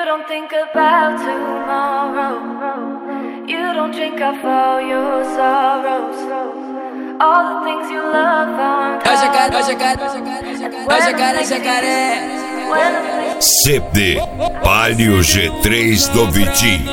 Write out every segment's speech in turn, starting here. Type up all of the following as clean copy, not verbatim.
don't think about tomorrow. You don't drink off all your sorrows. All the things you love on CD Palio G3 do Vitinho.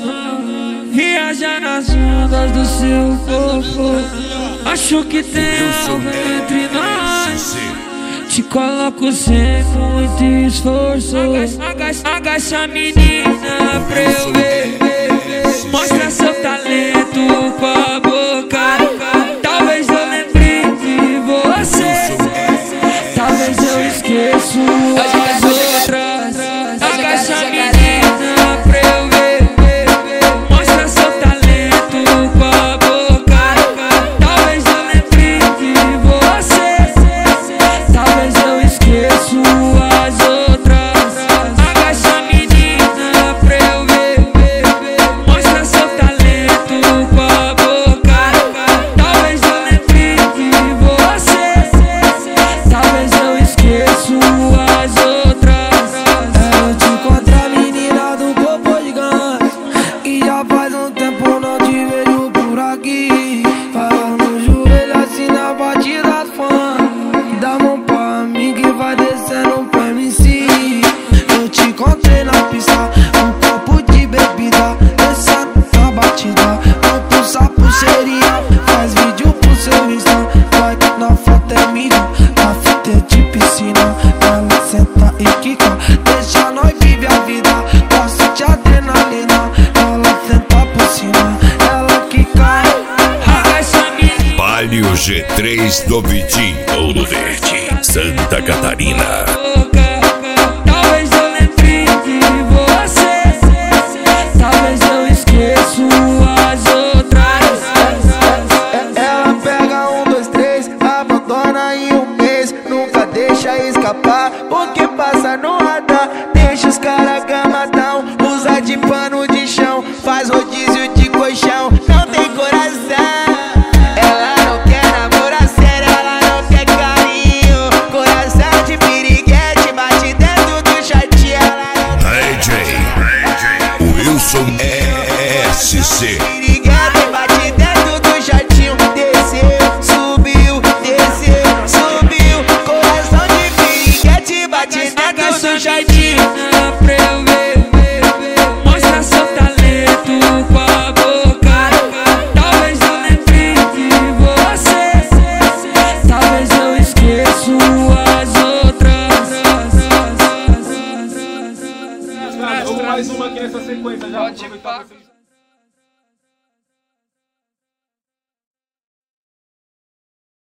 Viaja nas ondas do seu corpo. Acho que tem algo entre nós. Te coloco sem muito esforço. Agacha a menina pra eu ver. Mostra seu talento com a boca. Talvez eu lembre de você. Talvez eu esqueça as outras. Agacha a menina pra eu ver. Mostra seu talento com a boca. Talvez eu lembre de você. Talvez eu esqueça as outras. Agacha a menina pra eu ver. Mostra seu talento com a boca. Talvez eu lembre de você. Talvez eu esqueça as outras. Eu te encontrar, menina do corpo gigante. E já faz um tempo não te vejo por aqui. Falando no joelho assim na batida fã. Dá mão pra mim que vai descendo pro MC. Eu te encontrei na pista, um copo de bebida, descendo na batida. Quanto sapo seria, faz vídeo pro seu Insta. Vai que na foto é milho, na fita é de piscina. Ela senta e quica, deixa nós viver a vida. Gosto de adrenalina, ela senta por cima, ela quica. Agacha a menina. Palio G3 do Vitinho. Ouro Verde, Santa Catarina. Talvez eu lembre de você. Talvez eu esqueça as outras. Ela pega 1, 2, 3, abandona em um mês. Nunca deixa escapar, porque passa no radar. Deixa os caras gamadão, usa de pano de chão. Faz rodízio de colchão, não tem coração. Ela não quer namorar sério, ela não quer carinho. Coração de piriguete, bate dentro do shortinho. Ela não Wilson SC. piriguete, bate dentro do shortinho. Desceu, subiu, coração de piriguete, bate dentro do shortinho. Pra eu ver. Mostra seu talento com a boca. Talvez eu lembre de você. Talvez eu esqueça as outras. Mais uma aqui nessa sequência já.